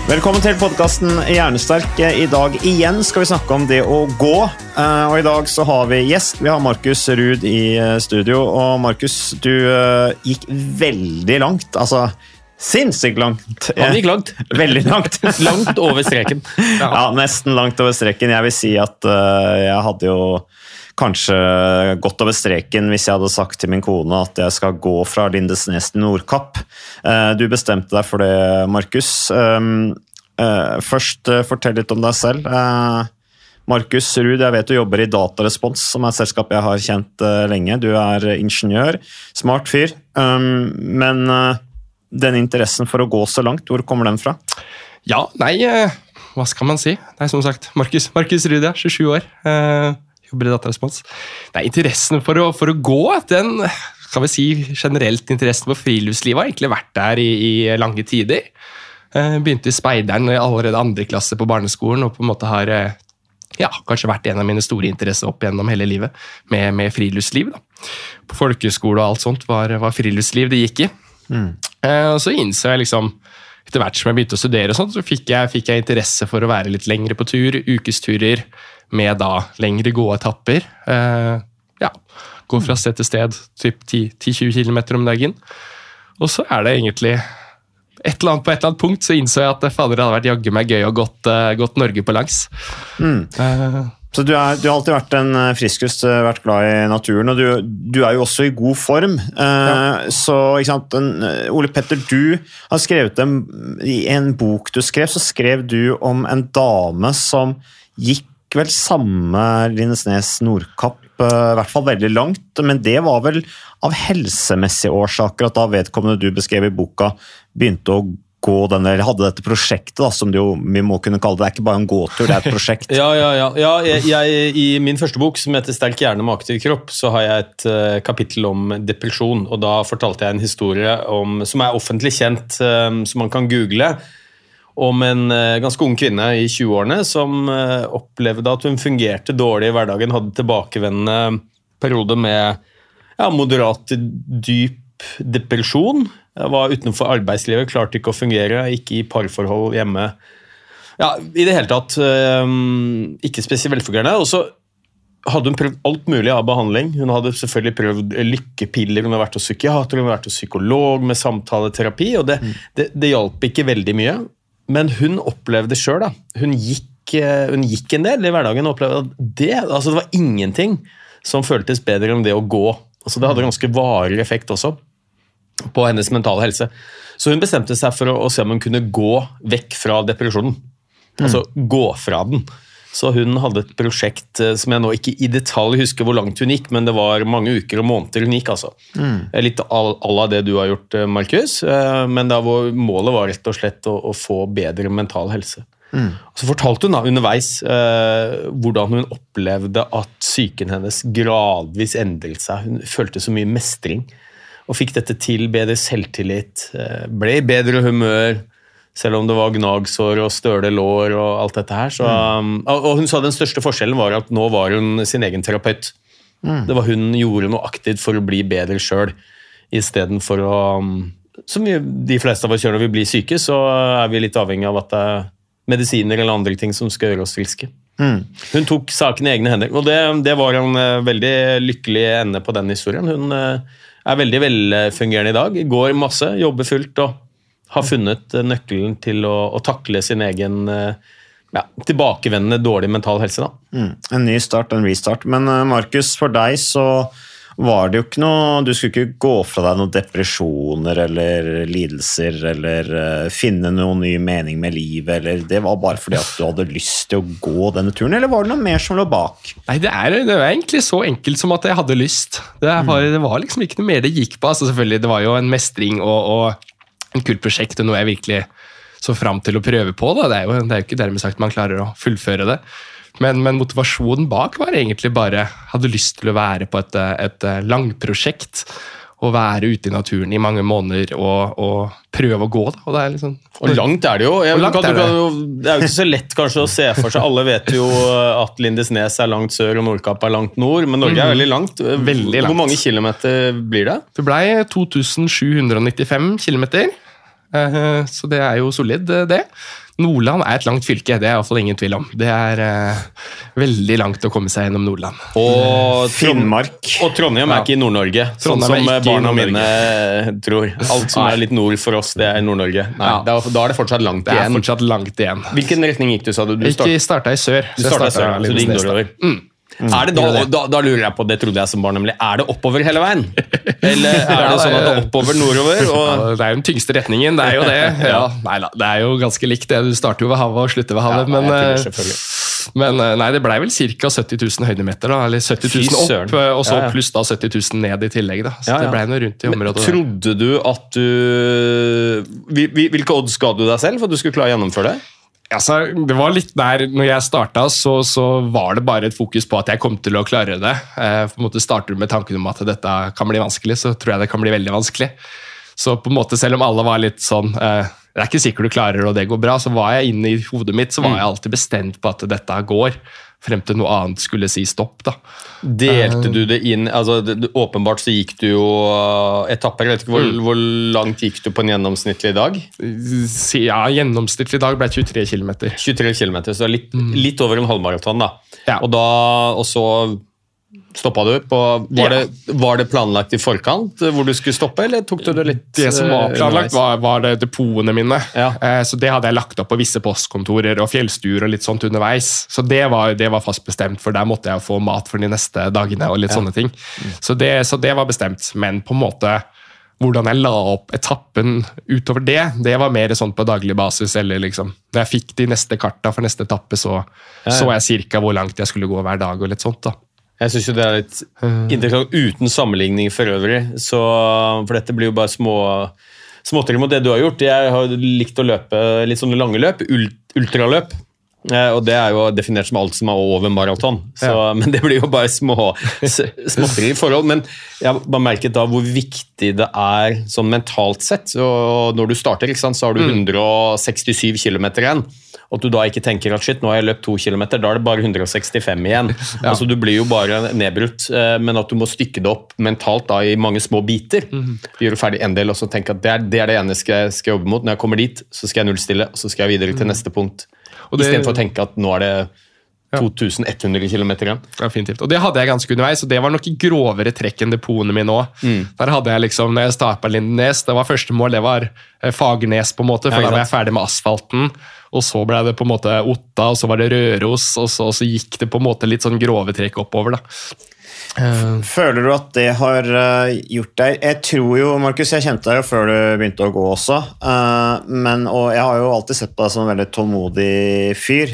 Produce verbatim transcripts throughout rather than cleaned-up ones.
Velkommen til podcasten Hjernesterk. I dag igjen skal vi snakke om det å gå. Og i dag så har vi gjest. Vi har Markus Ruud i studio. Og Markus, du gikk veldig langt. Altså, sinnssykt langt. Han gikk langt. Veldig langt. Langt over streken. Ja. Ja, nesten langt over streken. Jeg vil si at uh, jeg hadde jo kanskje gått over streken hvis jeg hadde sagt til min kone at jeg skal gå fra Lindesnes til Nordkapp. Uh, du bestemte deg for det, Markus. Um, uh, først uh, fortell litt om deg selv. Uh, Markus Ruud, jeg vet du jobber i Datarespons, som er et selskap jeg har kjent uh, lenge. Du er ingeniør, smart fyr, um, men uh, den interessen for å gå så langt, hvor kommer den fra? Ja, nei, uh, hva skal man si? Nei, som sagt, Markus, Markus Ruud, ja, tjuesju år. Uh, jobber i Datarespons. Nei, interessen for å, for å gå, den, skal vi si, generelt interessen for friluftslivet har egentlig vært der i, i lange tider. Uh, begynte i speideren allerede andre klasse på barneskolen, og på en måte har uh, ja, kanskje vært en av mine store interesser opp gjennom hele livet, med, med friluftsliv. Da. På folkeskole og alt sånt var, var friluftsliv det gikk i. Mm. Uh, og så innså jeg liksom, etter hvert som jeg begynte å studere og sånt, så fikk jeg, fikk jeg interesse for å være litt lengre på tur, ukesturer, med da lengre gåetapper. Uh, ja, gå fra sted til sted, typ ti til tjue kilometer om dagen. Og så er det egentlig et eller annet, på et eller annet punkt så innså jeg at fader, det hadde vært jagge meg gøy og gått, uh, gått Norge på langs. Mm. Uh, så du, er, du har alltid vært en friskest, vært glad i naturen, og du, du er jo også i god form. Uh, ja. Så, ikke sant, en, Ole Petter, du har skrevet en, i en bok du skrev, så skrev du om en dame som gikk vel samme Lindesnes Nordkapp, i hvert fall veldig langt, men det var vel av helsemessige årsaker at da vedkommende du beskrev i boka begynte å gå den, eller hadde dette prosjektet da, som det jo, vi må kunne kalle det, det er ikke bare en gåtur, det er et prosjekt. ja, ja, ja, ja jeg, jeg, i min første bok som heter Sterk hjerne med aktiv kropp, så har jeg et uh, kapittel om depresjon, og da fortalte jeg en historie om, som er offentlig kjent, um, som man kan google, om en uh, ganske ung kvinne i tjue-årene som uh, opplevde at hun fungerte dårlig i hverdagen, hadde tilbakevendende periode med ja, moderat dyp depresjon, jeg var utenfor arbeidslivet, klarte ikke å fungere, ikke i parforhold hjemme. Ja, i det hele tatt, uh, ikke spesielt velfungerende, og så hadde hun prøvd alt mulig av behandling. Hun hadde selvfølgelig prøvd lykkepiller, hun har vært hos psykiater, hun har vært hos psykolog med samtaleterapi, og det, mm. det, det hjalp ikke veldig mye. Men hun opplevde selv da, hun gikk, hun gikk en del i hverdagen og opplevde at det, altså det var ingenting som føltes bedre enn det å gå. Altså det hadde ganske varig effekt også på hennes mentale helse. Så hun bestemte seg for å, å se om hun kunne gå vekk fra depresjonen. Altså mm. gå fra den. Så hun hadde et prosjekt som jeg nå ikke i detalj husker hvor langt hun gikk, men det var mange uker og måneder hun gikk, altså. Mm. Litt all av det du har gjort, Markus, men da hvor målet var rett og slett å, å få bedre mental helse. Mm. Og så fortalte hun da underveis eh, hvordan hun opplevde at psyken hennes gradvis endret seg. Hun følte så mye mestring, og fikk dette til, bedre selvtillit, eh, ble i bedre humør, selv om det var gnagsår og støle lår og alt dette her. Så, mm. Og hun sa den største forskjellen var at nå var hun sin egen terapeut. Mm. Det var hun gjorde noe aktivt for å bli bedre selv, i stedet for å, som de fleste av oss gjør når vi blir syke, så er vi litt avhengig av at det er medisiner eller andre ting som skal gjøre oss friske. Mm. Hun tok saken i egne hender, og det, det var en veldig lykkelig ende på den historien. Hun er veldig velfungerende i dag, går masse, jobber fullt og har funnet nøkkelen til å, å takle sin egen ja, tilbakevendende dårlig mental helse. Da. Mm. En ny start, en restart. Men Markus, for deg så var det jo ikke noe, du skulle ikke gå fra deg noen depresjoner eller lidelser, eller uh, finne noen ny mening med livet, eller det var bare fordi at du hadde lyst til å gå denne turen, eller var det noe mer som lå bak? Nei, det er, det er egentlig så enkelt som at jeg hadde lyst. Det var, det var liksom ikke noe mer det gikk på. Altså selvfølgelig, det var jo en mestring og, og en kult prosjekt, og noe jeg virkelig så frem til å prøve på. Da. Det er jo, det er jo ikke dermed sagt man klarer å fullføre det. Men, men motivasjonen bak var egentlig bare, hadde lyst til å være på et, et langprosjekt, og være ute i naturen i mange måneder, og, og prøve å gå. Da. Og, det er liksom, og langt er det jo. Jeg, langt kan, er det. Jo, det er jo ikke så lett kanskje å se for seg. Alle vet jo at Lindesnes er langt sør, og Nordkapp er langt nord, men Norge er veldig langt. Veldig langt. Hvor mange kilometer blir det? Det ble to tusen sju hundre nittifem kilometer. Uh, så det er jo solid, det. Nordland er et langt fylke, det er i hvert fall ingen tvil om. Det er uh, veldig langt å komme seg gjennom Nordland. Og Finnmark. Og Trondheim er ja. ikke i Nord-Norge, sånn som barna mine tror. Alt som er litt nord for oss, det er Nord-Norge. Nei, ja. da, da er det fortsatt langt igjen. Det er fortsatt langt igjen. Hvilken retning gikk du, sa du? Du start... Ikke startet i sør. Du startet i sør, så du gikk nordover. Mm. Mm. Er det da, da, da lurer jeg på, det trodde jeg som barn nemlig, er det oppover hele veien? Eller er det sånn at det er oppover nordover? Og... Ja, det er jo den tyngste retningen, det er jo det. Ja, nei, det er jo ganske likt det. Du starter jo ved havet og slutter ved havet, ja, men, men nei, det ble vel ca. sytti tusen høydemeter, da, eller sytti tusen opp, og så ja, ja. pluss da sytti tusen ned i tillegg. Da. Så ja, ja. det ble noe rundt i området. Men, trodde du at du... Hvilke odds ga du deg selv for at du skulle klare å gjennomføre det? Altså, det var litt der, når jeg startet, så, så var det bare et fokus på at jeg kom til å klare det. Eh, på en måte starter du med tanken om at dette kan bli vanskelig, så tror jeg det kan bli veldig vanskelig. Så på en måte, selv om alle var litt sånn, eh, det er ikke sikkert du klarer det og det går bra, så var jeg inne i hodet mitt, så var jeg alltid bestemt på at dette går, frem til noe annet skulle si stopp da. Delte du det inn, altså det, det, åpenbart så gikk du jo uh, etapper, jeg vet ikke hvor, mm. hvor langt gikk du på en gjennomsnittlig dag? Ja, gjennomsnittlig dag ble tjuetre kilometer. tjuetre kilometer, så litt, mm. litt over en halvmaraton da. Ja. Og da, og så stoppet du på, var, ja. det, var det planlagt i forkant hvor du skulle stoppe, eller tok du det litt? Det som var planlagt var, var det depotene mine, ja. eh, så det hadde jeg lagt opp på visse postkontorer og fjellstuer og litt sånt underveis, så det var, det var fast bestemt, for der måtte jeg få mat for de neste dagene og litt ja. sånne ting. Så det, så det var bestemt, men på en måte hvordan jeg la opp etappen utover det, det var mer sånn på daglig basis, eller liksom, når jeg fikk de neste karta for neste etappe, så, ja. så jeg cirka hvor langt jeg skulle gå hver dag og litt sånt da. Jeg synes jo det er litt interessant uten sammenligning for øvrig, så, for dette blir jo bare små, småtteri mot det du har gjort. Jeg har likt å løpe litt sånne lange løp, ultraløp, og det er jo definert som alt som er over maraton, så, ja. men det blir jo bare små, småtteri i forhold. Men jeg har bare merket da hvor viktig det er sånn mentalt sett, og når du starter, ikke sant, så har du hundre og sekstisju kilometer igjen, og at du da ikke tenker at shit, nå har jeg løpt to kilometer, da er det bare hundre og sekstifem igjen. Ja. Altså du blir jo bare nedbrutt, men at du må stykke det opp mentalt da i mange små biter. Mm. Gjør du ferdig en del, og så tenke at det er det, er det ene jeg skal jobbe mot. Når jeg kommer dit, så skal jeg nullstille, og så skal jeg videre til neste punkt. Og det, i stedet for å tenke at nå er det to tusen ett hundre kilometer igjen. Ja, definitivt. Og det hadde jeg ganske underveis, og det var nok i grovere trekk enn depotene mine også. Mm. Der hadde jeg liksom, når jeg startet på Lindenes, det var første mål, det var Fagernes på en måte, for ja, da var jeg ferdig med asfalten, og så ble det på en måte Otta, og så var det Røros, og så, og så gikk det på en måte litt sånn grove trekk oppover da. Føler du at det har gjort deg? Jeg tror jo, Markus, jeg kjente deg jo før du begynte å gå også, men, og jeg har jo alltid sett på deg som en veldig tålmodig fyr,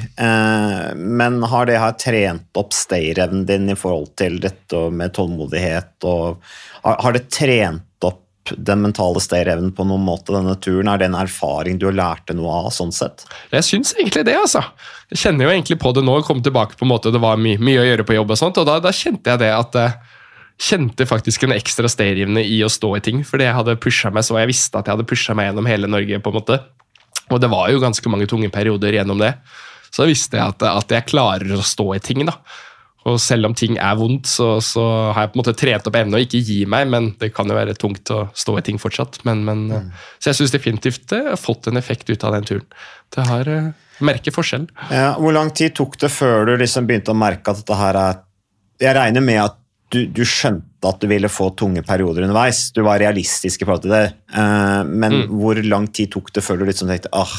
men har det her trent opp stayerevnen din i forhold til dette med tålmodighet, og har, har det trent opp den mentale stayerevnen på noen måte denne turen? Er det en erfaring du har lært deg noe av sånn sett? Jeg synes egentlig det, altså. Jeg kjenner jo egentlig på det nå, kom tilbake på en måte, det var my mye å gjøre på jobb og sånt, og da, da kjente jeg det at jeg kjente faktisk en ekstra stayerevne i å stå i ting, fordi jeg hadde pushet meg så, jeg visste at jeg hadde pushet meg gjennom hele Norge på en måte, og det var jo ganske mange tunge perioder gjennom det, så visste jeg at, at jeg klarer å stå i ting da. Og selv om ting er vondt, så, så har jeg på en måte trent opp evne og ikke gi meg, men det kan jo være tungt å stå i ting fortsatt. Men, men, mm. Så jeg synes definitivt det har fått en effekt ut av den turen. Det har merket forskjell. Ja, hvor lang tid tok det før du liksom begynte å merke at dette her er... Jeg regner med at du, du skjønte at du ville få tunge perioder underveis. Du var realistisk i forhold til det. Men mm. hvor lang tid tok det før du liksom tenkte, ah,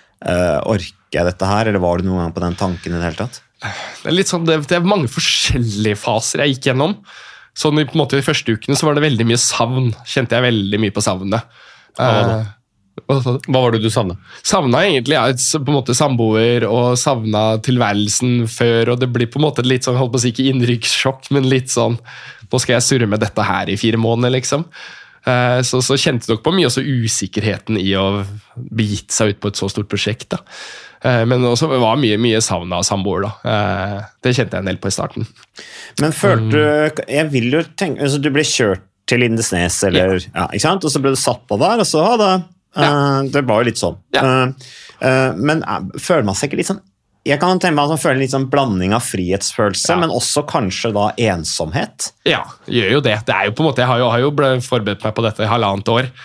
orker jeg dette her? Eller var du noen gang på den tanken i det hele tatt? Det er litt sånn, det, det er mange forskjellige faser jeg gikk gjennom. Sånn i, på en måte, de første ukene så var det veldig mye savn. Kjente jeg veldig mye på savnet. Hva var det? Uh, hva, hva var det du savnet? Savnet egentlig, ja, på en måte samboer og savnet tilværelsen før, og det blir på en måte litt sånn, holdt på å si ikke innrykkssjokk, men litt sånn, nå skal jeg surre med dette her i fire måneder, liksom. Uh, så, så kjente dere på mye også usikkerheten i å begitt seg ut på et så stort prosjekt da. Men også var mye, mye savn av samboer da. Det kjente jeg en del på i starten. Men følte du, jeg vil jo tenke, altså du ble kjørt til Lindesnes, eller, ja. Ja, ikke sant? Og så ble du satt på der, og så, ja, det, ja. det var jo litt sånn. Ja. Men føler man seg ikke litt sånn, jeg kan tenke meg at man føler en litt sånn blanding av frihetsfølelse, ja. Men også kanskje da ensomhet. Ja, gjør jo det. Det er jo på en måte, jeg har jo, har jo forberedt meg på dette i halvannet år,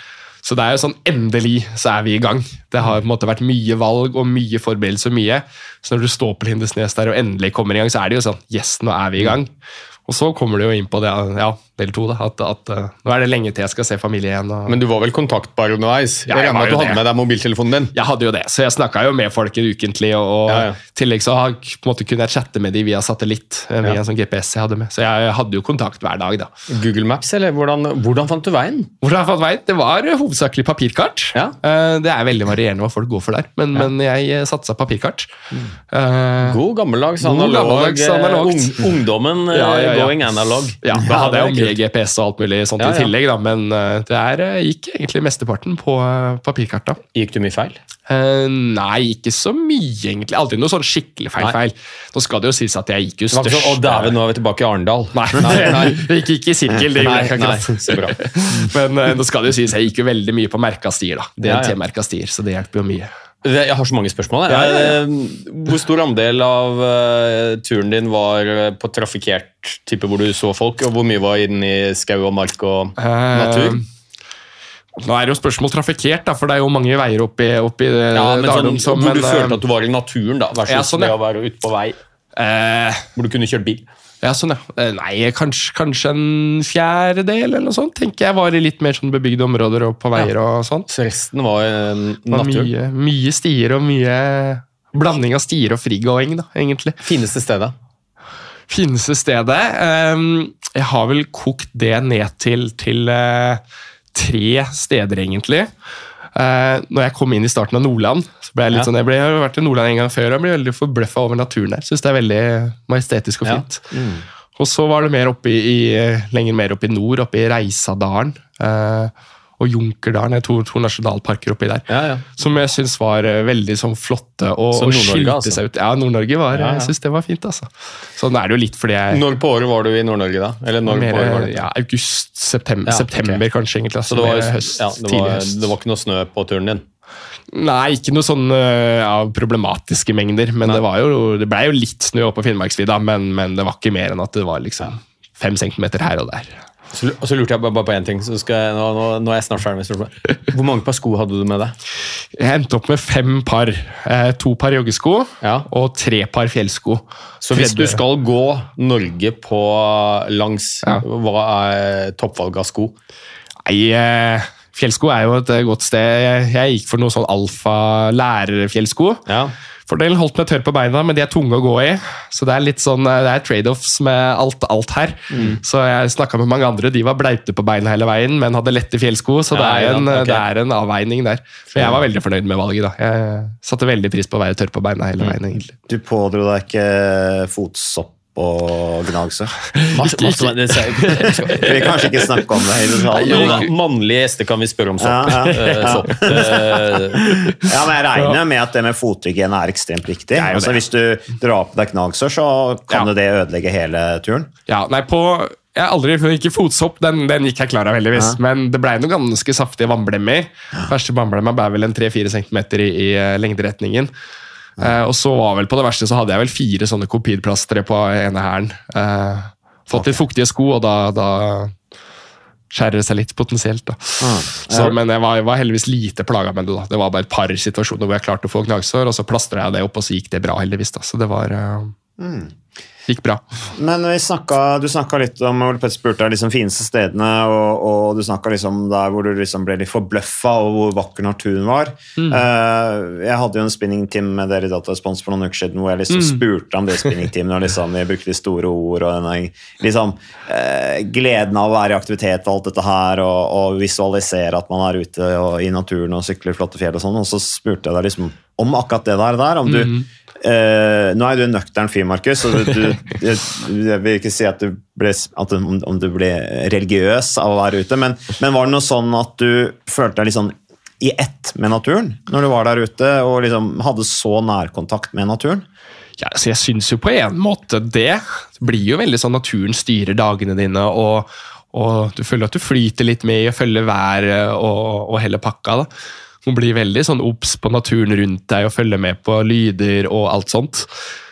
Så det er jo sånn, endelig så er vi i gang. Det har på en måte vært mye valg og mye forberedelse og mye. Så når du står på Lindesnes der og endelig kommer i gang, så er det jo sånn, yes, nå er vi i gang. Og så kommer du jo inn på det, ja, del to da, at, at uh, nå er det lenge til jeg skal se familie igjen. Og... Men du var vel kontaktbar underveis? Ja, jeg regner med at du hadde det. med deg mobiltelefonen din? Jeg hadde jo det, så jeg snakket jo med folk ukentlig, og, og ja, ja. tillegg så har, på en måte, kunne jeg chatte med de via satellitt, via ja. en sånn G P S jeg hadde med. Så jeg hadde jo kontakt hver dag da. Google Maps, eller hvordan, hvordan fant du veien? Hvordan jeg fant veien? Det var hovedsakelig papirkart. Ja. Uh, det er veldig varierende hva folk går for der, men, ja. men jeg satset papirkart. Mm. Uh, God gammeldags analog, God gammeldags analog. Ung, ungdommen ja, ja, ja. going analog. Ja, da hadde jeg jo mye G P S og alt mulig sånt ja, ja. i tillegg, da, men uh, det er, uh, gikk egentlig mesteparten på uh, papirkart da. Gikk du mye feil? Uh, nei, ikke så mye egentlig. Aldri noe sånn skikkelig feil-feil. Nå skal det jo sies at jeg gikk jo størst. Så, og der, nå er vi tilbake i Arendal. Nei, nei, nei. Det gikk ikke i sirkel. Det nei, nei, så bra. Men uh, nå skal det jo sies, jeg gikk jo veldig mye på merka stier da. D N T-merka stier, så det hjelper jo mye. Jeg har så mange spørsmål. Ja, ja, ja. Hvor stor andel av uh, turen din var på trafikkert type hvor du så folk, og hvor mye var inn i skau og mark og natur? Uh, nå er det jo spørsmål trafikkert, da, for det er jo mange veier oppi, oppi ja, men Dalum. Sånn, hvor men, du følte at du var i naturen, da, versus ja, sånn, ja. det å være ute på vei, uh, hvor du kunne kjørt bil? Ja, sånn, ja. Nei, kanskje, kanskje en fjerdedel eller noe sånt, tenker jeg var i litt mer sånn bebygde områder og på veier ja. og sånn. Så resten var natur? Mye, mye stier og mye blanding av stier og frigåing, da, egentlig. Fineste stedet? Fineste stedet? Um, jeg har vel kokt det ned til, til uh, tre steder, egentlig. Uh, når jeg kom inn i starten av Nordland, så ble jeg litt ja. sånn, jeg, ble, jeg har vært i Nordland en gang før, og jeg ble veldig forbløffet over naturen der. Synes det er veldig majestetisk og fint. Ja. Mm. Og så var det mer oppe i, lenger mer oppe i nord, oppe i Reisadalen, uh, og Junkerdalen, to, to nasjonalparker oppi der, ja, ja. som jeg synes var veldig sånn flotte, og, og skilte altså. seg ut. Ja, Nord-Norge var, ja, ja. jeg synes det var fint, altså. Sånn er det jo litt fordi jeg... Når på året var du i Nord-Norge da? Eller når mer, på året var det? Ja, august, september, ja, september okay. kanskje egentlig. Altså, så det var, høst, ja, det, var, høst. det var ikke noe snø på turen din? Nei, ikke noe sånn ja, problematiske mengder, men det, var jo, det ble jo litt snø oppe på Finnmarksvidda, men, men det var ikke mer enn at det var liksom fem centimeter her og der. Så, og så lurte jeg bare på en ting, så skal jeg, nå, nå, nå er jeg snart ferdig med spørsmålet. Hvor mange par sko hadde du med deg? Jeg endte opp med fem par. Eh, to par joggesko ja. og tre par fjellsko. Så hvis du skal gå Norge på langs, ja. hva er toppvalg av sko? Nei, eh, fjellsko er jo et godt sted. Jeg, jeg gikk for noe sånn alfa lærerfjellsko. Ja. Fordelen holdt meg tørr på beina, men de er tunge å gå i. Så det er litt sånn, det er trade-offs med alt, alt her. Mm. Så jeg snakket med mange andre, de var blaute på beina hele veien, men hadde lette fjellsko, så det er, en, ja, okay. det er en avveining der. Men jeg var veldig fornøyd med valget da. Jeg satte veldig pris på å være tørr på beina hele veien, egentlig. Du pådro deg ikke fotsopp og gnagsår? Vi vil kanskje ikke snakke om det hele tiden. Mannlige gjester kan vi spørre om sopp. Ja, ja. Ja. sopp. ja, men jeg regner med at det med fothygiene er ekstremt viktig. Altså, hvis du drar på deg gnagsår, så kan ja. det ødelegge hele turen. Ja, nei, på... Jeg har aldri ikke fotsopp, den, den gikk jeg klar av heldigvis, ja. men det ble noe ganske saftige vannblemmer. Første vannblemmer ble vel en tre fire centimeter i, i lengderetningen. Uh, og så var vel på det verste så hadde jeg vel fire sånne kopidplastere på ene hæren. Uh, fått litt fuktige sko, og da, da skjærer det seg litt potensielt. Da. Ah, så, men jeg var, jeg var heldigvis lite plaget med det. Da. Det var bare et par situasjoner hvor jeg klarte å få gnagsår, og så plastret jeg det opp, og så gikk det bra heldigvis. Da. Så det var... Uh, mm. gikk bra. Men vi snakket, du snakket litt om, Ole Petter spurte deg, liksom fineste stedene, og, og du snakket liksom der hvor du liksom ble litt forbløffet over hvor vakker naturen var. Mm. Uh, jeg hadde jo en spinning-team med dere i Datarespons for noen uker siden, hvor jeg liksom mm. spurte om det spinning-teamet, og liksom, jeg brukte de store ord, og denne, liksom, uh, gleden av å være i aktivitet og alt dette her, og, og visualisere at man er ute og, i naturen og sykler flotte fjell og sånn, og så spurte jeg deg liksom om akkurat det der, der om du mm. Uh, nå er du en nøktern fyr, Markus, og du, du, jeg, jeg vil ikke si at du ble, at om, om du ble religiøs av å være ute, men, men var det noe sånn at du følte deg litt sånn i ett med naturen når du var der ute, og liksom hadde så nærkontakt med naturen? Ja, så jeg synes jo på en måte det. Det blir jo veldig sånn naturen styrer dagene dine, og, og du føler at du flyter litt med og følger været og, og hele pakka da. Hun blir veldig sånn obs på naturen rundt deg og følger med på lyder og alt sånt.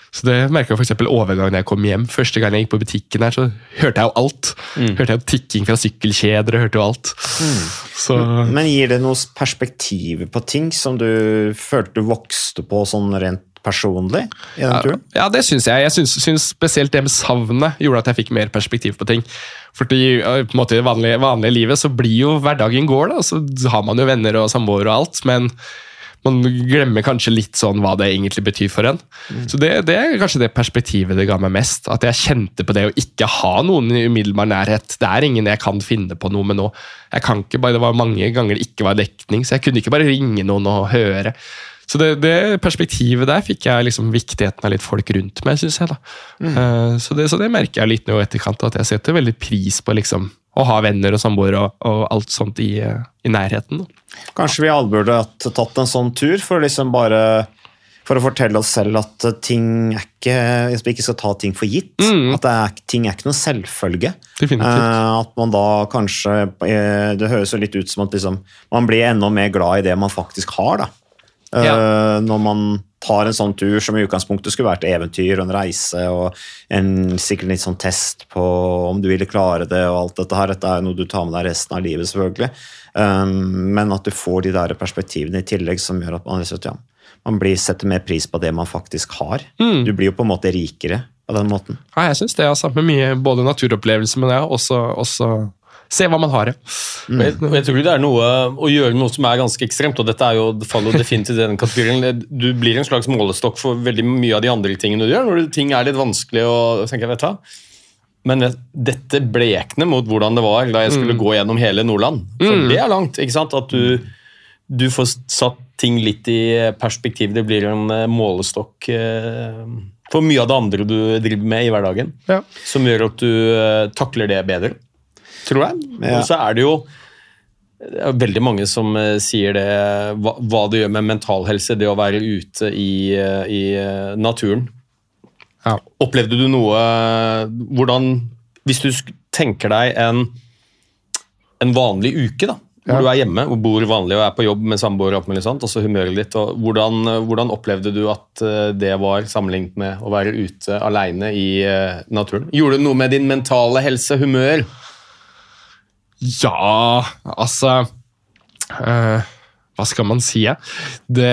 Så det merket jeg for eksempel overgang når jeg kom hjem. Første gang jeg gikk på butikken her, så hørte jeg jo alt. Mm. Hørte jeg tikking fra sykkelkjeder, og hørte jo alt. Mm. Så... Men gir det noe perspektiv på ting som du følte du vokste på sånn rent personlig i den turen? Ja, ja, det synes jeg. Jeg synes, synes spesielt det med savnet gjorde at jeg fikk mer perspektiv på ting. Fordi på en måte i det vanlige, vanlige livet så blir jo hverdagen går da, så har man jo venner og samboer og alt, men man glemmer kanskje litt sånn hva det egentlig betyr for en. Mm. Så det, det er kanskje det perspektivet det ga meg mest, at jeg kjente på det å ikke ha noen i umiddelbar nærhet. Det er ingen jeg kan finne på noe med nå. Jeg kan ikke bare, det var mange ganger det ikke var dekning, så jeg kunne ikke bare ringe noen og høre. Så det, det perspektivet der fikk jeg liksom viktigheten av litt folk rundt meg, synes jeg da. Mm. Uh, så, det, så det merker jeg litt nå etterkant, at jeg setter veldig pris på liksom å ha venner og samboer og, og alt sånt i, i nærheten. Kanskje vi alle burde ha tatt en sånn tur for liksom bare for å fortelle oss selv at ting er ikke, at vi ikke skal ta ting for gitt. Mm. At det er, ting er ikke noe selvfølge. Definitivt. Uh, at man da kanskje, det høres jo litt ut som at liksom, man blir enda mer glad i det man faktisk har da. Uh, ja. Når man tar en sånn tur som i utgangspunktet skulle vært eventyr og en reise og en sikkert litt sånn test på om du ville klare det og alt dette her. Dette er noe du tar med deg resten av livet selvfølgelig. Um, men at du får de der perspektivene i tillegg som gjør at man, ja, man blir, setter mer pris på det man faktisk har. Mm. Du blir jo på en måte rikere på den måten. Ja, jeg synes det er sammen med mye både naturopplevelser, men det er også, også se hva man har. Mm. Jeg, jeg tror det er noe å gjøre noe som er ganske ekstremt, og dette er jo, det faller jo definitivt i den kategorien. Du blir en slags målestokk for veldig mye av de andre tingene du gjør, når ting er litt vanskelig og tenker jeg vet hva. Men dette blekner mot hvordan det var da jeg skulle mm. gå gjennom hele Nordland. For mm. det er langt, ikke sant? At du, du får satt ting litt i perspektiv. Det blir en målestokk for mye av det andre du driver med i hverdagen, ja. Som gjør at du takler det bedre. Tror jeg. Ja. Og så er det jo det er veldig mange som sier det, hva, hva det gjør med mental helse, det å være ute i, i naturen. Ja. Opplevde du noe, hvordan, hvis du tenker deg en, en vanlig uke da, hvor ja. Du er hjemme og bor vanlig og er på jobb med samboer og sånt, og så humøret litt, og hvordan, hvordan opplevde du at det var sammenlignet med å være ute alene i naturen? Gjorde det noe med din mentale helse, humør? Ja, altså øh, hva skal man si? Det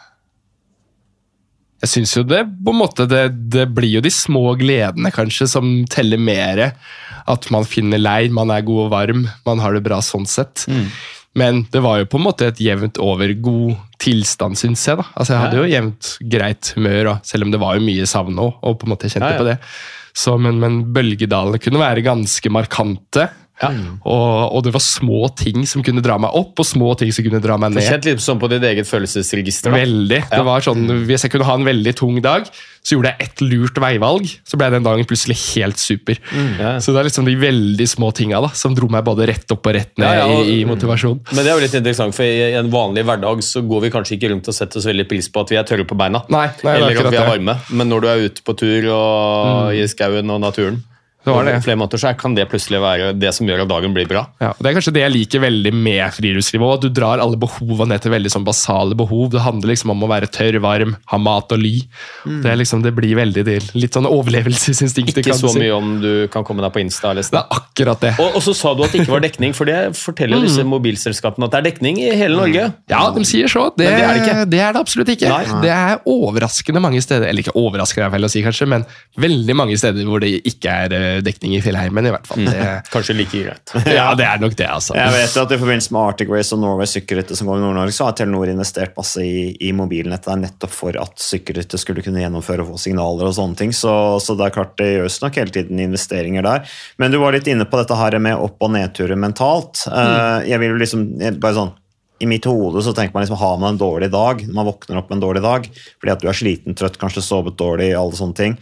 Jeg synes jo det på en måte det, det blir jo de små gledene kanskje som teller mer. At man finner leir, man er god og varm, man har det bra sånn sett. Mm. Men det var jo på en måte et jevnt over god tilstand, synes jeg da. Altså jeg hadde jo jevnt greit humør, selv om det var jo mye savn også, og på en måte kjente ja, ja. På det. Så, men, men bølgedalene kunne være ganske markante. Ja. Og, og det var små ting som kunne dra meg opp, og små ting som kunne dra meg ned. Du kjente litt sånn på ditt eget følelsesregister da. Veldig, ja. Det var sånn, hvis jeg kunne ha en veldig tung dag, så gjorde jeg et lurt veivalg, så ble den dagen plutselig helt super. Mm, ja. Så det er liksom de veldig små tingene da, som dro meg både rett opp og rett ned ja, ja, og, i, i motivasjon. Men det er jo litt interessant, for i en vanlig hverdag så går vi kanskje ikke rundt og setter oss veldig pris på at vi er tørre på beina, nei, nei, eller at vi er varme, men når du er ute på tur og mm. i skauen og naturen, det var det. Flere måter så kan det plutselig være det som gjør at dagen blir bra. Ja, det er kanskje det jeg liker veldig med friluftsliv, at du drar alle behovene ned til veldig sånn basale behov. Det handler liksom om å være tørr, varm, ha mat og ly. Mm. Det, er liksom, det blir veldig del, litt sånn overlevelsesinstinkt. Ikke så mye om du kan komme deg på Insta. Eller det er akkurat det. Og, og så sa du at det ikke var dekning, for det forteller mm. disse mobilselskapene at det er dekning i hele Norge. Ja, de sier så. Det, men det er det ikke. Det er det absolutt ikke. Nei. Det er overraskende mange steder, eller ikke overraskende er vel å si kanskje, men veldig mange steder hvor det ikke er dekning i Fjellheim. Men i hvert fall. Det, kanskje like greit. Ja, det er nok det, altså. Jeg vet at i forbindelse med Arctic Race og Norway sykkelrytte som går i Nord-Norge, så har Telenor investert masse i, i mobilnettet nettopp for at sykkelrytte skulle kunne gjennomføre og få signaler og sånne ting, så, så det er klart det gjøres nok hele tiden investeringer der. Men du var litt inne på dette her med opp- og nedturer mentalt. Mm. Jeg vil liksom, bare sånn, i mitt hode så tenker man liksom, har man en dårlig dag, man våkner opp med en dårlig dag, fordi at du er sliten, trøtt, kanskje sovet dårlig, alle sånne ting,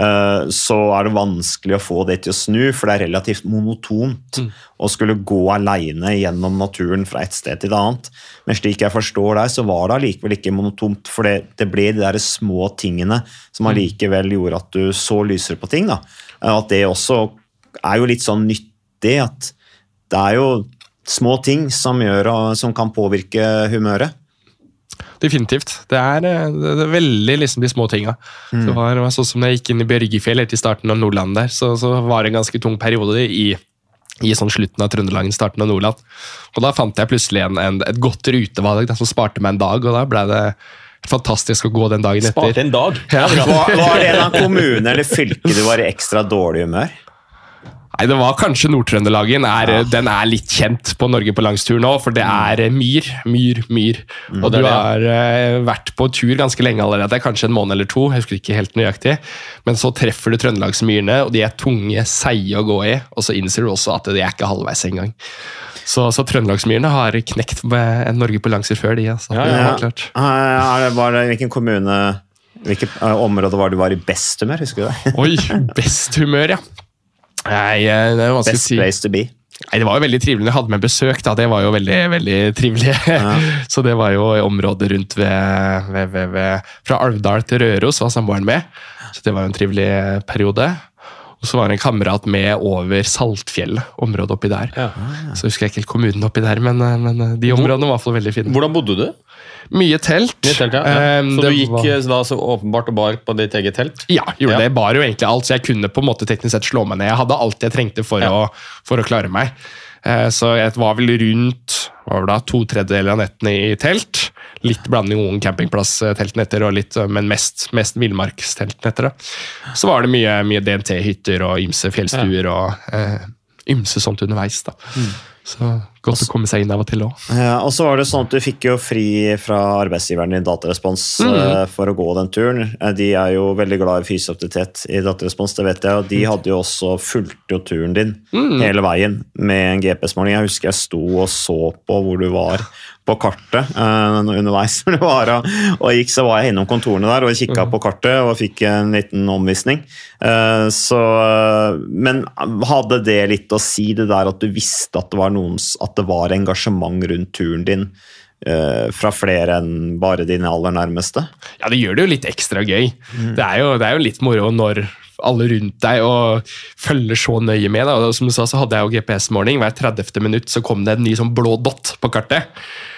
så er det vanskelig å få det til å snu, for det er relativt monotont mm. å skulle gå alene gjennom naturen fra et sted til et annet. Men slik jeg forstår deg, så var det likevel ikke monotont, for det, det ble de der små tingene som allikevel gjorde at du så lysere på ting. Da. At det også er jo litt sånn nyttig, at det er jo små ting som, gjør, som kan påvirke humøret. Definitivt. Det er, det er veldig liksom de små tinga. Mm. Det var, det var sånn som da jeg gikk inn i Bjørgefjell helt i starten av Nordland der, så, så var det en ganske tung periode i, i sånn slutten av Trøndelagen, starten av Nordland. Og da fant jeg plutselig en, en, et godt rutevalg som sparte meg en dag, og da ble det fantastisk å gå den dagen etter. Sparte en dag? Ja. Var, var det en kommune eller fylke du var i ekstra dårlig humør? Nei, det var kanskje Nord-Trøndelagen. Er, ja. Den er litt kjent på Norge på langstur nå, for det er myr, myr, myr. Mm, og du har uh, vært på tur ganske lenge allerede, kanskje en måned eller to, jeg husker ikke helt nøyaktig. Men så treffer du Trøndelagsmyrene, og de er tunge, seige å gå i, og så innser du også at de er ikke halvveis engang. Så, så Trøndelagsmyrene har knekt med en Norge på langstur før de. Altså. Ja, ja. Det klart. Er det bare hvilken kommune, hvilket område var du var i best humør, husker du det? Oi, best humør, ja. Nei, det var Best si. place to be. Nei, det var jo veldig trivelig. Jeg hadde med besøk, da. Det var jo veldig, veldig trivelig. Ja. Så det var jo området rundt ved, ved, ved, ved fra Alvdal til Røros var samboeren med. Så det var jo en trivelig periode. Og så var det en kamerat med over Saltfjellet, området oppi der. Ja. Så husker jeg ikke helt kommunen oppi der, men, men de områdene var i hvert fall veldig fine. Hvordan bodde du? Mye telt. Mye telt ja. Ja. Så det du gikk var... da så åpenbart og bar på ditt eget telt? Ja, gjorde ja. det. Jeg bar jo egentlig alt, så jeg kunne på en måte teknisk sett slå meg ned. Jeg hadde alt jeg trengte for, ja. å, for å klare meg. Så jeg var vel rundt var det da, to tredjedeler av nettene i telt. Litt blanding noen campingplass-teltnetter, og litt, men mest, mest villmarksteltnetter. Så var det mye, mye D N T-hytter og ymse fjellstuer ja. og eh, ymse sånt underveis. da. Mm. Så godt også, å komme seg inn av og til også. Ja, og så var det sånn at du fikk jo fri fra arbeidsgiveren din Datarespons mm. uh, for å gå den turen. De er jo veldig glad i fysisk aktivitet i Datarespons, det vet jeg, og de hadde jo også fulgt jo turen din mm. hele veien med en G P S-måling. Jeg husker jeg sto og så på hvor du var på kartet uh, underveis når du var og, og gikk, så var jeg innom kontorene der og kikket mm. på kartet og fikk en liten omvisning. Uh, så, uh, men hadde det litt å si det der at du visste at det var noen, at det var engasjement rundt turen din uh, fra flere enn bare dine aller nærmeste? Ja, det gjør det jo litt ekstra gøy. Mm. Det, er jo, det er jo litt moro når alle rundt deg og følger så nøye med. Da. Og som du sa, så hadde jeg jo G P S-måling. Hver tredjefte minutt så kom det en ny sånn blå dott på kartet.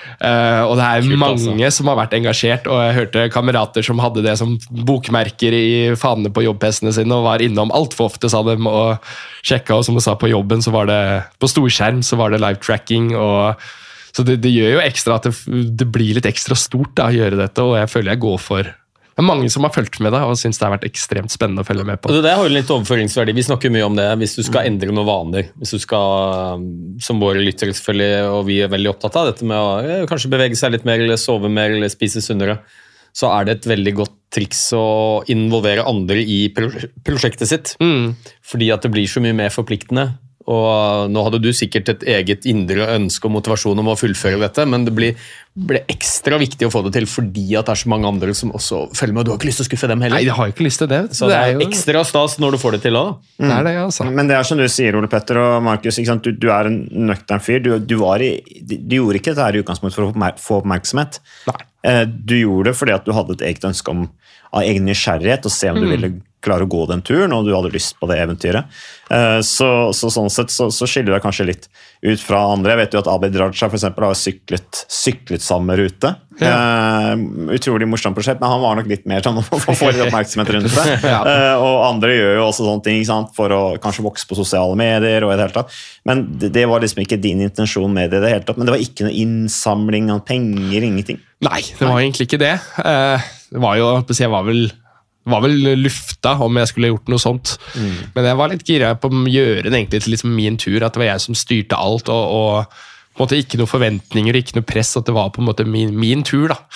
Uh, og det er Kult, mange altså. Som har vært engasjert, og jeg hørte kamerater som hadde det som bokmerker i fanene på jobb-P C-ene sine og var innom alt for ofte, sa dem, og sjekka, og som du sa på jobben, så var det på storskjerm, så var det live-tracking, og så det, det gjør jo ekstra at det, det blir litt ekstra stort da, å gjøre dette, og jeg føler jeg går for. Det er mange som har følt med det, og synes det har vært ekstremt spennende å følge med på. Det har jo litt overføringsverdi. Vi snakker mye om det. Hvis du skal endre noen vaner, hvis du skal, som våre lyttere selvfølgelig, og vi er veldig opptatt av dette med å kanskje bevege seg litt mer, eller sove mer, eller spise sunnere, så er det et veldig godt triks å involvere andre i prosjektet sitt. Mm. Fordi at det blir så mye mer forpliktende. Og nå hadde du sikkert et eget indre ønske og motivasjon om å fullføre dette, men det blir, ble ekstra viktig å få det til fordi at det er så mange andre som også følger med, og du har ikke lyst til å skuffe dem heller. Nei, jeg har ikke lyst til det. Så det er, det er jo ekstra stas når du får det til da. Mm. Det er det, altså. Men det er som du sier, Ole Petter og Markus, ikke sant? Du, du er en nøktern fyr. Du, du, var i, du gjorde ikke dette her i utgangspunkt for å få oppmerksomhet. Nei. Du gjorde det fordi at du hadde et eget ønske om av egen nysgjerrighet og se om mm. du ville klare å gå den turen, og du hadde lyst på det eventyret. Så, så sånn sett så, så skiller det kanskje litt ut fra andre. Jeg vet jo at Abid Raja for eksempel har syklet, syklet samme rute. Ja. Uh, utrolig morsomt prosjekt, men han var nok litt mer sånn å få litt oppmerksomhet rundt det. ja. uh, og andre gjør jo også sånne ting, ikke sant? For å kanskje vokse på sosiale medier og i det hele tatt. Men det, det var liksom ikke din intensjon med det i det hele tatt. Men det var ikke noe innsamling av penger, ingenting. Nei, det var egentlig ikke det. Uh, det var jo, jeg var vel var vel lufta om jeg skulle gjort noe sånt. Mm. Men jeg var litt gira på å gjøre det egentlig til liksom min tur, at det var jeg som styrte alt, og, og på en måte ikke noen forventninger, ikke noe press, at det var på en måte min, min tur. da.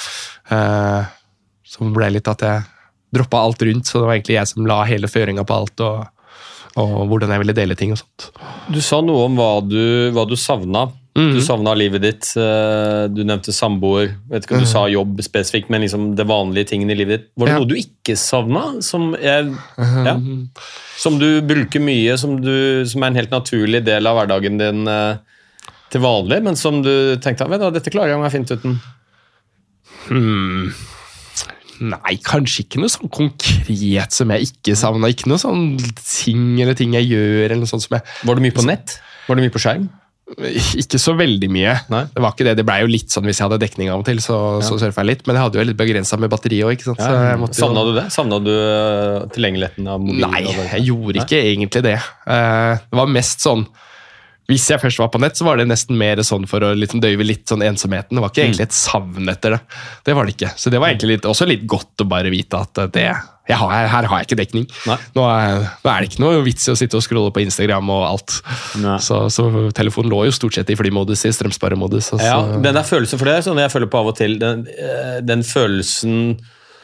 Uh, så ble det litt at jeg droppet alt rundt, så det var egentlig jeg som la hele føringen på alt, og, og hvordan jeg ville dele ting og sånt. Du sa noe om hva du, hva du savnet. Mm. Du savnet livet ditt, du nevnte samboer, vet ikke om du mm. sa jobb spesifikt, men liksom det vanlige tingene i livet ditt. Var det ja. Noe du ikke savnet? Som, er, ja, som du bruker mye, som, du, som er en helt naturlig del av hverdagen din til vanlig, men som du tenkte, vet du, dette klarer jeg meg fint uten? Hmm. Nei, kanskje ikke noe sånn konkret som jeg ikke savnet. Ikke noe sånn ting eller ting jeg gjør, eller noe sånt som jeg... Var du mye på nett? Var du mye på skjerm? Ikke så veldig mye. Nei. Det var ikke det. Det ble jo litt sånn hvis jeg hadde dekning av og til, så, ja. så surfet jeg litt. Men jeg hadde jo litt begrenset med batteri også, ikke sant? Ja. Så jeg måtte Savnet jo... du det? Savnet du tilgjengeligheten av mobilen? Nei, jeg gjorde ikke egentlig det. Det var mest sånn, hvis jeg først var på nett, så var det nesten mer sånn for å liksom døyve litt sånn ensomheten. Det var ikke egentlig et savn etter det. Det var det ikke. Så det var egentlig litt, også litt godt å bare vite at det... Jeg har, her har jeg ikke dekning. Nå er, nå er det ikke noe vits i å sitte og scrolle på Instagram og alt. Så, så telefonen lå jo stort sett i flymodus, i strømsparemodus. Ja, den der følelsen for det, sånn jeg føler på av og til, den, den følelsen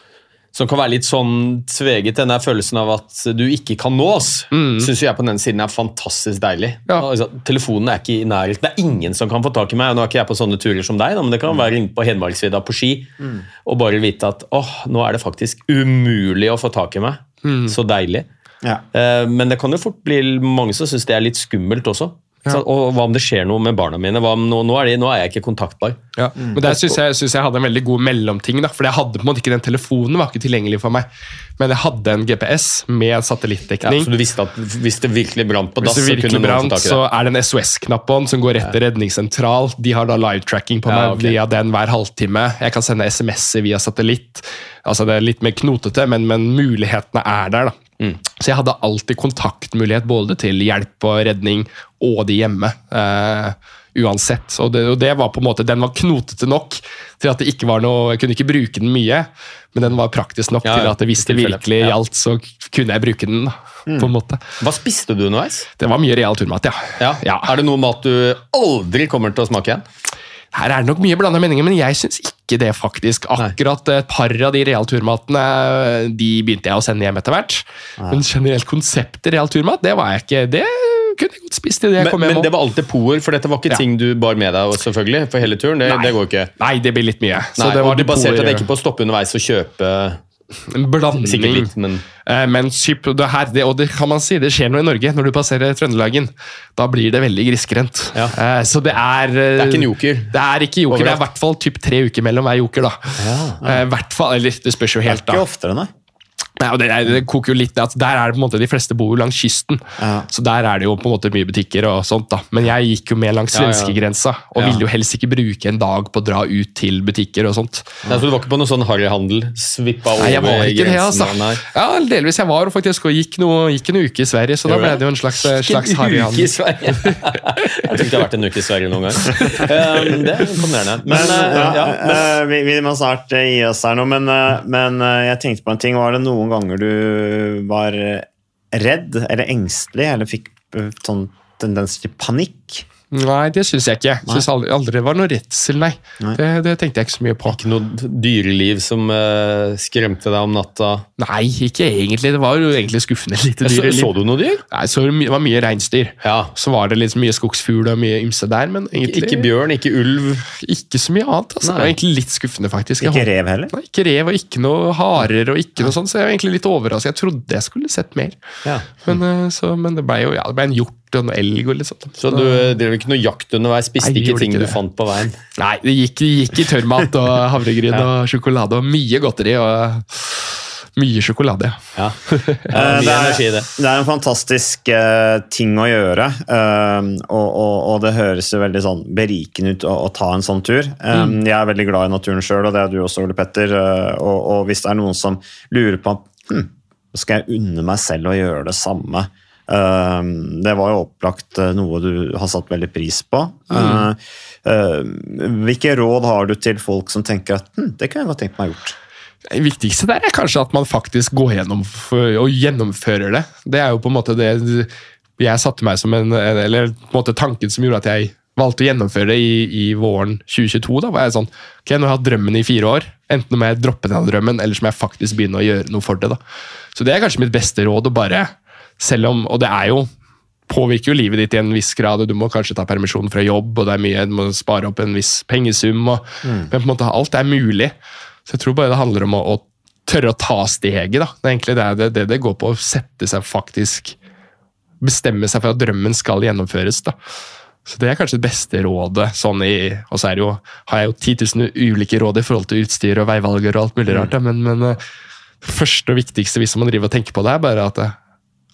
som kan være litt sånn tveget, den der følelsen av at du ikke kan nås, mm. synes jeg på den siden er fantastisk deilig. Ja. Altså, telefonen er ikke i nærhet. Det er ingen som kan få tak i meg, og nå er ikke jeg på sånne turer som deg, da, men det kan mm. være inne på Hedmarksvidda på ski, mm. og bare vite at åh, nå er det faktisk umulig å få tak i meg. Mm. Så deilig. Ja. Uh, men det kan jo fort bli mange som synes det er litt skummelt også. Ja. Og hva om det skjer noe med barna mine? Hva om, nå, nå, er de, nå er jeg ikke kontaktbar. Ja. Mm. Men der synes jeg, synes jeg hadde en veldig god mellomting, da, for jeg hadde på en måte ikke den telefonen, var ikke tilgjengelig for meg. Men jeg hadde en G P S med satellittdekning. Ja, så du visste at hvis det virkelig brant på dass, så kunne noen få tak i det? Så er det en S O S-knapp på den som går rett til redningssentral. De har da live-tracking på ja, meg okay. via den hver halvtime. Jeg kan sende sms-er via satellitt. Altså det er litt mer knotete, men, men mulighetene er der da. Mm. Så jeg hadde alltid kontaktmulighet både til hjelp og redning og de hjemme, uh, uansett. Og det, og det var på en måte, den var knotete nok til at det ikke var noe, jeg kunne ikke bruke den mye, men den var praktisk nok ja, til at hvis det virkelig ja. gjaldt, så kunne jeg bruke den da, mm. på en måte. Hva spiste du underveis? Det var mye real turmat, ja. Ja. ja. Er det noe mat du aldri kommer til å smake igjen? Her er det nok mye blandet meninger, men jeg synes ikke det faktisk. Akkurat et par av de realturmatene, de begynte jeg å sende hjem etter hvert. Nei. Men generelt konseptet realturmat, det var jeg ikke, det kunne jeg godt spist i det jeg men, kom hjem. Men det var alltid poer, for dette var ikke ja. ting du bar med deg selvfølgelig, for hele turen, det, det går ikke. Nei, det blir litt mye. Nei, så det var og du baserte deg ikke på å stoppe underveis og kjøpe... En blanding, litt, men... men skip, det her, det, og det kan man si, det skjer noe i Norge når du passerer Trøndelagen, da blir det veldig grisgrendt. Ja. Så det er... Det er ikke en joker. Det er ikke joker, det er i hvert fall typ tre uker mellom hver joker da. Ja, ja. Hvert fall, eller det spørs jo helt da. Det er ikke oftere, nei. Nei, og det, det koker jo litt, altså der er det på en måte, de fleste bor jo langs kysten, ja. så der er det jo på en måte mye butikker og sånt da, men jeg gikk jo med langs svenskegrensa, og ja. ville jo helst ikke bruke en dag på å dra ut til butikker og sånt. Nei, så du var ikke på noe sånn harryhandel, svippa over nei, jeg var ikke grensen? Det, altså. Ja, delvis jeg var, og faktisk og gikk, noe, gikk en uke i Sverige, så da ble det jo en slags, slags harryhandel. Ikke en uke i Sverige? Jeg tror ikke det har vært en uke i Sverige noen gang. Um, det er imponerende. Men, men, uh, ja, ja, men... Uh, vi, vi må snart uh, gi oss her nå, men, uh, men uh, jeg tenkte på en ting, var det noen ganger du var redd eller engstelig, eller fikk sånn tendens til panikk? Nei, det synes jeg ikke. Jeg synes aldri, aldri det var noe redsel, nei. nei. Det, det tenkte jeg ikke så mye på. Ikke noe dyreliv som uh, skremte deg om natta? Nei, ikke egentlig. Det var jo egentlig skuffende lite dyreliv. Så, så du noe dyr? Nei, så det var mye reinsdyr. Ja. Så var det litt mye skogsfugl og mye ymse der, men egentlig... Ikke bjørn, ikke ulv? Ikke så mye annet, altså. Det var egentlig litt skuffende, faktisk. Ikke rev heller? Nei, ikke rev, og ikke noe harer, og ikke noe sånt, så jeg var egentlig litt overrasket. Jeg trodde jeg skulle sett mer. Ja. Men, uh, så, men det ble jo, ja, det ble en hjort og noe elg og litt sånt. Så du drev ikke noe jakt underveis, spiste Nei, ikke ting ikke du fant på veien? Nei, det gikk, det gikk i tørrmat og havregryn ja. og sjokolade og mye godteri og mye sjokolade. Ja, ja mye det, er, det. det er en fantastisk uh, ting å gjøre, uh, og, og, og det høres jo veldig sånn berikende ut å, å ta en sånn tur. Um, mm. Jeg er veldig glad i naturen selv, og det er du også, Ole Petter, uh, og, og hvis det er noen som lurer på hm, skal jeg unne meg selv å gjøre det samme. Uh, det var jo opplagt uh, noe du har satt veldig pris på. Uh, uh, hvilke råd har du til folk som tenker at hm, det kunne jeg godt tenkt meg gjort? Det viktigste der er kanskje at man faktisk går gjennom og gjennomfører det. Det er jo på en måte det jeg satte meg som en, eller på en måte tanken som gjorde at jeg valgte å gjennomføre det i, i våren tjue tjueto. Da var jeg sånn, ok, nå har jeg hatt drømmen i fire år, enten må jeg droppe den drømmen, eller så må jeg faktisk begynne å gjøre noe for det. Da. Så det er kanskje mitt beste råd, å bare, selv om, og det er jo, påvirker jo livet ditt i en viss grad, og du må kanskje ta permisjon fra jobb, og det er mye, du må spare opp en viss pengesum, og, mm. men på en måte alt er mulig. Så jeg tror bare det handler om å, å tørre å ta steget. Da. Det er egentlig det det, det det går på, å sette seg faktisk, bestemme seg for at drømmen skal gjennomføres. Da. Så det er kanskje det beste rådet. Sånn i, og så er det jo, har jeg jo ti tusen ulike råd i forhold til utstyr og veivalger og alt mulig rart. Da. Men, men det første og viktigste hvis man driver og tenker på det, er bare at det,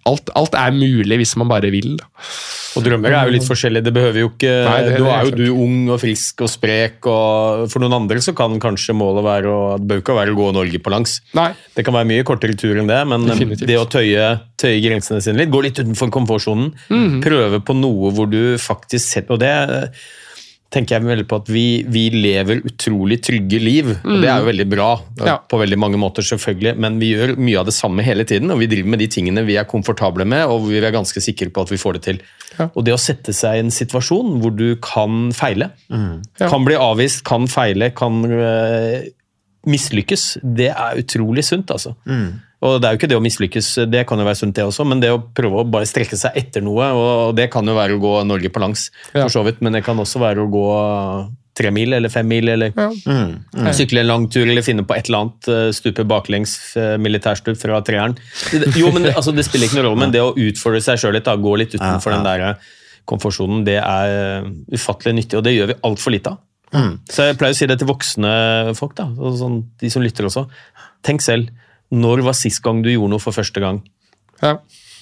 alt, alt er mulig hvis man bare vil. Og drømmer er jo litt forskjellige. Det behøver jo ikke Nei, det, Nå det er er jo klart. du ung og frisk og sprek, og for noen andre så kan kanskje målet være å det bør ikke være å gå Norge på langs. Nei. Det kan være mye kortere tur enn det, men Definitivt. det å tøye, tøye grensene sine litt, gå litt utenfor komfortsonen, Mhm. prøve på noe hvor du faktisk setter, og det tenker jeg veldig på at vi, vi lever utrolig trygge liv, og det er jo veldig bra Ja. på veldig mange måter selvfølgelig, men vi gjør mye av det samme hele tiden, og vi driver med de tingene vi er komfortable med, og vi er ganske sikre på at vi får det til. Ja. Og det å sette seg i en situasjon hvor du kan feile, Ja. kan bli avvist, kan feile, kan øh, mislykkes, det er utrolig sunt altså. Og det er jo ikke det å mislykkes, det kan jo være sunt det også, men det å prøve å bare strekke seg etter noe, og det kan jo være å gå Norge på langs, Ja. for så vidt, men det kan også være å gå tre mil eller fem mil, eller Ja. sykle en lang tur, eller finne på et eller annet, uh, stupe baklengs uh, militærstup fra treeren. Det- Jo, men det, altså, det spiller ikke noen rolle, men det å utfordre seg selv litt, da, gå litt utenfor Ja, ja. den der komfortsonen, det er uh, ufattelig nyttig, og det gjør vi alt for lite av. Så jeg pleier å si det til voksne folk, da, og sånn, de som lytter også. Tenk selv, når var sist gang du gjorde noe for første gang? Ja.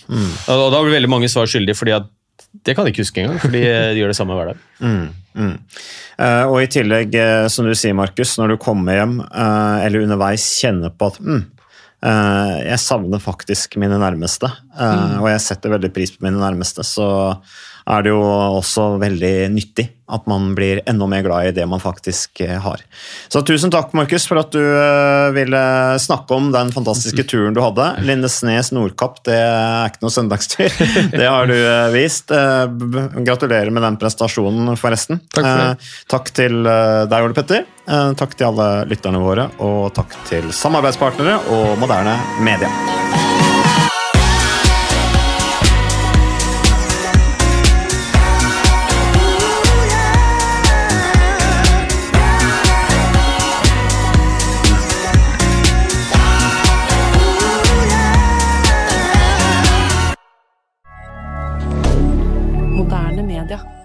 Og da blir veldig mange svar skyldige, fordi at det kan de ikke huske engang, fordi de gjør det samme hver dag. Mm, mm. Eh, og i tillegg, eh, som du sier, Markus, når du kommer hjem, eh, eller underveis kjenner på at mm, eh, jeg savner faktisk mine nærmeste, eh, og jeg setter veldig pris på mine nærmeste, så er det jo også veldig nyttig at man blir enda mer glad i det man faktisk eh, har. Så tusen takk, Markus, for at du eh, ville snakke om den fantastiske turen du hadde. Lindesnes Nordkapp, det er ikke noe søndagstur. Det har du eh, vist. Eh, b- gratulerer med den prestasjonen, forresten. Takk for det. Eh, takk til eh, deg, Ole Petter. Eh, takk til alle lytterne våre, og takk til samarbeidspartnere og moderne media. Moderne media.